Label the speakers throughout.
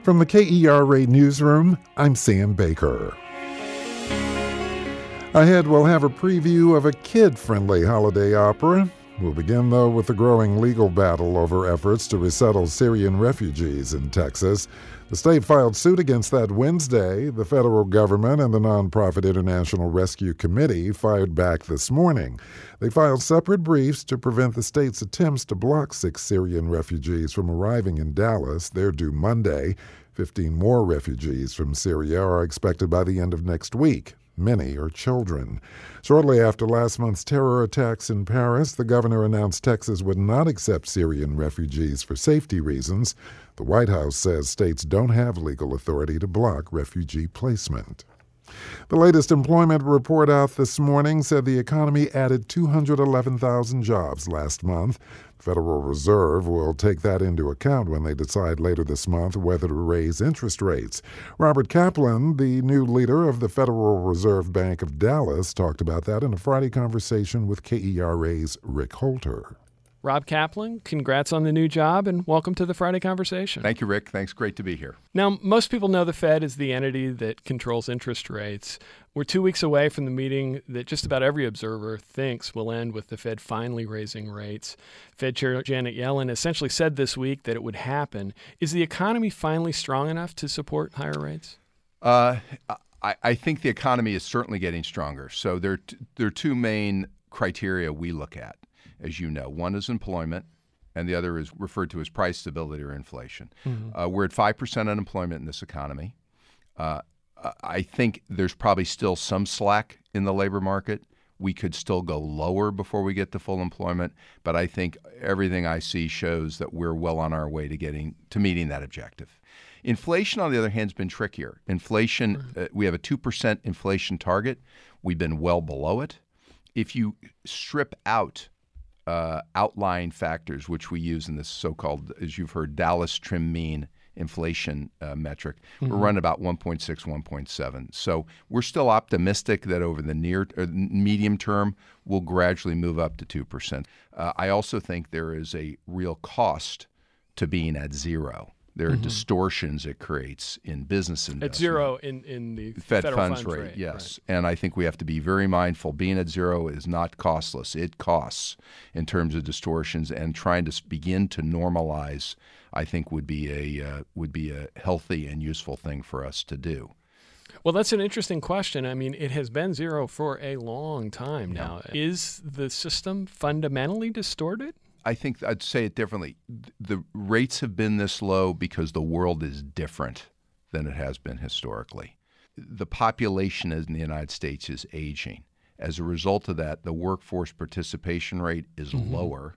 Speaker 1: From the KERA Newsroom, I'm Sam Baker. Ahead, we'll have a preview of a kid-friendly holiday opera. We'll begin, though, with the growing legal battle over efforts to resettle Syrian refugees in Texas. The state filed suit against that Wednesday. The federal government and the nonprofit International Rescue Committee fired back this morning. They filed separate briefs to prevent the state's attempts to block 6 Syrian refugees from arriving in Dallas. They're due Monday. 15 more refugees from Syria are expected by the end of next week. Many are children. Shortly after last month's terror attacks in Paris, the governor announced Texas would not accept Syrian refugees for safety reasons. The White House says states don't have legal authority to block refugee placement. The latest employment report out this morning said the economy added 211,000 jobs last month. The Federal Reserve will take that into account when they decide later this month whether to raise interest rates. Robert Kaplan, the new leader of the Federal Reserve Bank of Dallas, talked about that in a Friday conversation with KERA's Rick Holter.
Speaker 2: Rob Kaplan, congrats on the new job and welcome to the Friday Conversation.
Speaker 3: Thank you, Rick. Thanks. Great to be here.
Speaker 2: Now, most people know the Fed is the entity that controls interest rates. We're 2 weeks away from the meeting that just about every observer thinks will end with the Fed finally raising rates. Fed Chair Janet Yellen essentially said this week that it would happen. Is the economy finally strong enough to support higher rates?
Speaker 3: I think the economy is certainly getting stronger. So there are two main criteria we look at, as you know. One is employment, and the other is referred to as price stability or inflation. Mm-hmm. We're at 5% unemployment in this economy. I think there's probably still some slack in the labor market. We could still go lower before we get to full employment, but I think everything I see shows that we're well on our way to meeting that objective. Inflation, on the other hand, has been trickier. Inflation, we have a 2% inflation target. We've been well below it. If you strip out outlying factors, which we use in this so-called, as you've heard, Dallas Trim Mean inflation metric, we're running about 1.6, 1.7. So we're still optimistic that over the medium term, we'll gradually move up to 2%. I also think there is a real cost to being at zero. There are distortions it creates in business investment.
Speaker 2: At zero in the
Speaker 3: Fed
Speaker 2: federal
Speaker 3: funds rate, yes.
Speaker 2: Right.
Speaker 3: And I think we have to be very mindful. Being at zero is not costless. It costs in terms of distortions, and trying to begin to normalize, I think, would be a healthy and useful thing for us to do.
Speaker 2: Well, that's an interesting question. I mean, it has been zero for a long time now. Is the system fundamentally distorted?
Speaker 3: I think I'd say it differently. The rates have been this low because the world is different than it has been historically. The population in the United States is aging. As a result of that, the workforce participation rate is lower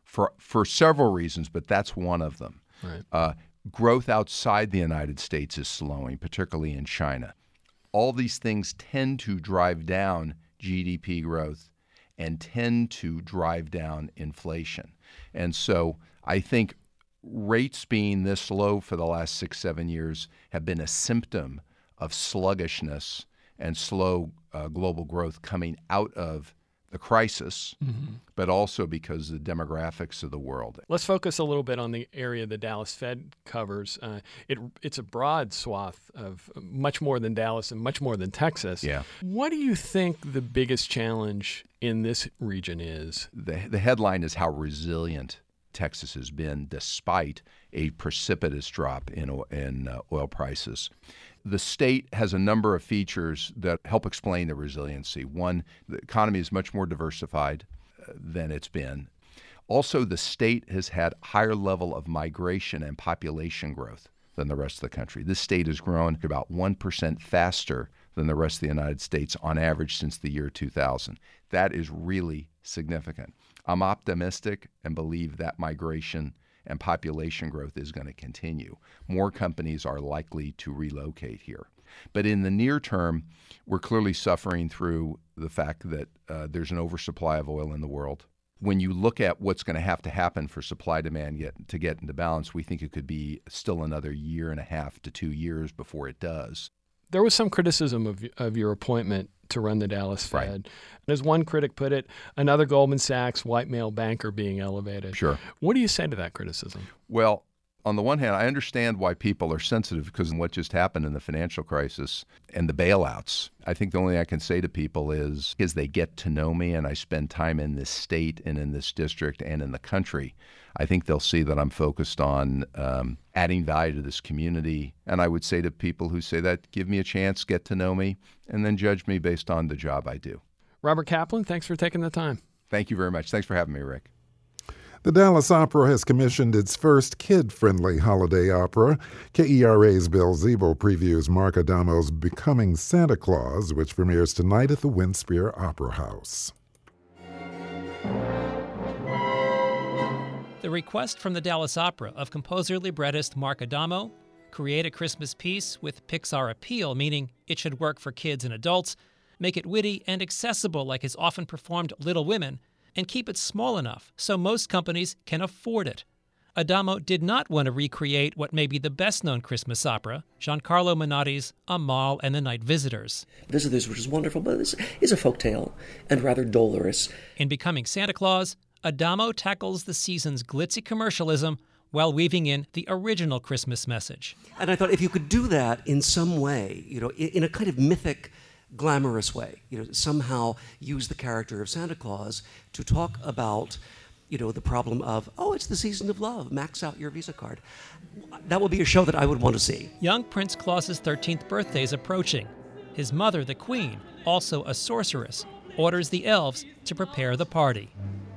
Speaker 3: for several reasons, but that's one of them. Right. Growth outside the United States is slowing, particularly in China. All these things tend to drive down GDP growth and tend to drive down inflation. And so I think rates being this low for the last 6-7 years have been a symptom of sluggishness and slow global growth coming out of the crisis, but also because of the demographics of the world.
Speaker 2: Let's focus a little bit on the area the Dallas Fed covers. It's a broad swath of much more than Dallas and much more than Texas.
Speaker 3: Yeah.
Speaker 2: What do you think the biggest challenge in this region is?
Speaker 3: The headline is how resilient Texas has been despite a precipitous drop in oil prices. The state has a number of features that help explain the resiliency. One, the economy is much more diversified than it's been. Also, the state has had higher level of migration and population growth than the rest of the country. This state has grown about 1% faster than the rest of the United States on average since the year 2000. That is really significant. I'm optimistic and believe that migration and population growth is going to continue. More companies are likely to relocate here. But in the near term, we're clearly suffering through the fact that there's an oversupply of oil in the world. When you look at what's going to have to happen for supply-demand to get into balance, we think it could be still another 1.5 to 2 years before it does.
Speaker 2: There was some criticism of your appointment to run the Dallas Fed.
Speaker 3: Right.
Speaker 2: As one critic put it, another Goldman Sachs white male banker being elevated.
Speaker 3: Sure.
Speaker 2: What do you say to that criticism?
Speaker 3: Well, On the one hand, I understand why people are sensitive because of what just happened in the financial crisis and the bailouts. I think the only thing I can say to people is they get to know me and I spend time in this state and in this district and in the country, I think they'll see that I'm focused on adding value to this community. And I would say to people who say that, give me a chance, get to know me, and then judge me based on the job I do.
Speaker 2: Robert Kaplan, thanks for taking the time.
Speaker 3: Thank you very much. Thanks for having me, Rick.
Speaker 1: The Dallas Opera has commissioned its first kid-friendly holiday opera. KERA's Bill Ziebel previews Mark Adamo's Becoming Santa Claus, which premieres tonight at the Winspear Opera House.
Speaker 4: The request from the Dallas Opera of composer librettist Mark Adamo, create a Christmas piece with Pixar appeal, meaning it should work for kids and adults, make it witty and accessible like his often performed Little Women, and keep it small enough so most companies can afford it. Adamo did not want to recreate what may be the best-known Christmas opera, Giancarlo Menotti's Amal and the Night Visitors.
Speaker 5: Visitors, which is wonderful, but this is a folktale and rather dolorous.
Speaker 4: In Becoming Santa Claus, Adamo tackles the season's glitzy commercialism while weaving in the original Christmas message.
Speaker 5: And I thought if you could do that in some way, in a kind of mythic, glamorous way, somehow use the character of Santa Claus to talk about, the problem of, it's the season of love, max out your Visa card. That would be a show that I would want to see.
Speaker 4: Young Prince Claus's 13th birthday is approaching. His mother, the Queen, also a sorceress, orders the elves to prepare the party.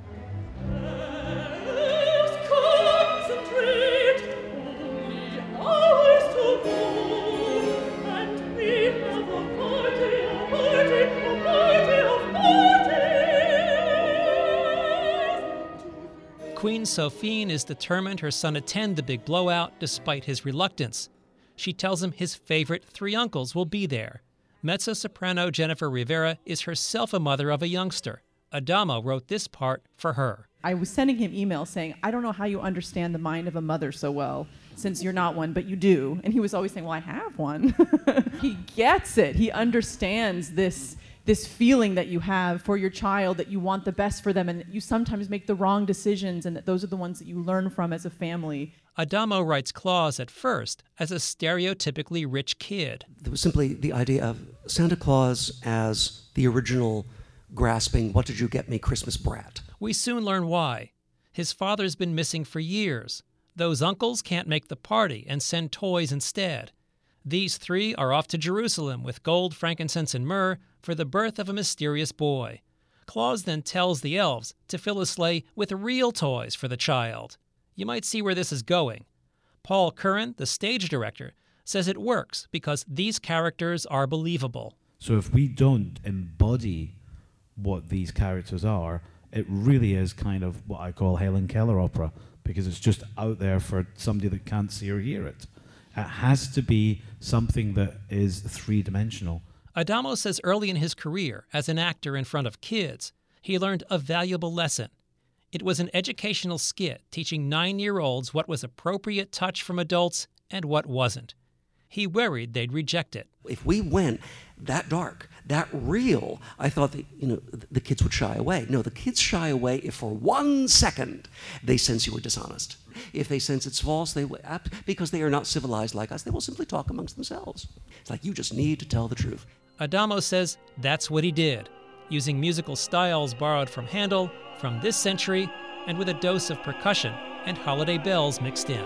Speaker 4: Queen Sophine is determined her son attend the big blowout despite his reluctance. She tells him his favorite three uncles will be there. Mezzo-soprano Jennifer Rivera is herself a mother of a youngster. Adamo wrote this part for her.
Speaker 6: I was sending him emails saying, I don't know how you understand the mind of a mother so well, since you're not one, but you do. And he was always saying, well, I have one. He gets it. He understands this feeling that you have for your child, that you want the best for them, and that you sometimes make the wrong decisions, and that those are the ones that you learn from as a family.
Speaker 4: Adamo writes Claus at first as a stereotypically rich kid.
Speaker 5: There was simply the idea of Santa Claus as the original grasping, what did you get me, Christmas brat.
Speaker 4: We soon learn why. His father's been missing for years. Those uncles can't make the party and send toys instead. These three are off to Jerusalem with gold, frankincense, and myrrh for the birth of a mysterious boy. Claus then tells the elves to fill his sleigh with real toys for the child. You might see where this is going. Paul Curran, the stage director, says it works because these characters are believable.
Speaker 7: So if we don't embody what these characters are, it really is kind of what I call Helen Keller opera, because it's just out there for somebody that can't see or hear it. It has to be something that is three-dimensional.
Speaker 4: Adamo says early in his career as an actor in front of kids, he learned a valuable lesson. It was an educational skit teaching 9-year-olds what was appropriate touch from adults and what wasn't. He worried they'd reject it.
Speaker 5: If we went that dark, that real, I thought that, the kids would shy away. No, the kids shy away if for 1 second they sense you were dishonest. If they sense it's false, because they are not civilized like us, they will simply talk amongst themselves. It's like, you just need to tell the truth.
Speaker 4: Adamo says that's what he did, using musical styles borrowed from Handel, from this century, and with a dose of percussion and holiday bells mixed in.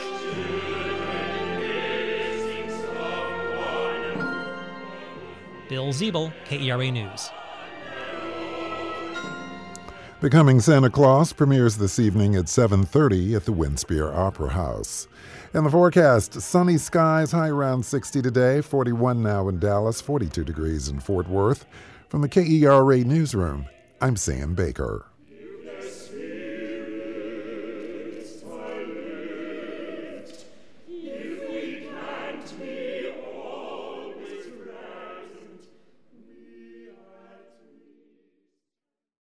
Speaker 4: Bill Ziebel, KERA News.
Speaker 1: Becoming Santa Claus premieres this evening at 7:30 at the Winspear Opera House. In the forecast, sunny skies, high around 60 today, 41 now in Dallas, 42 degrees in Fort Worth. From the KERA Newsroom, I'm Sam Baker.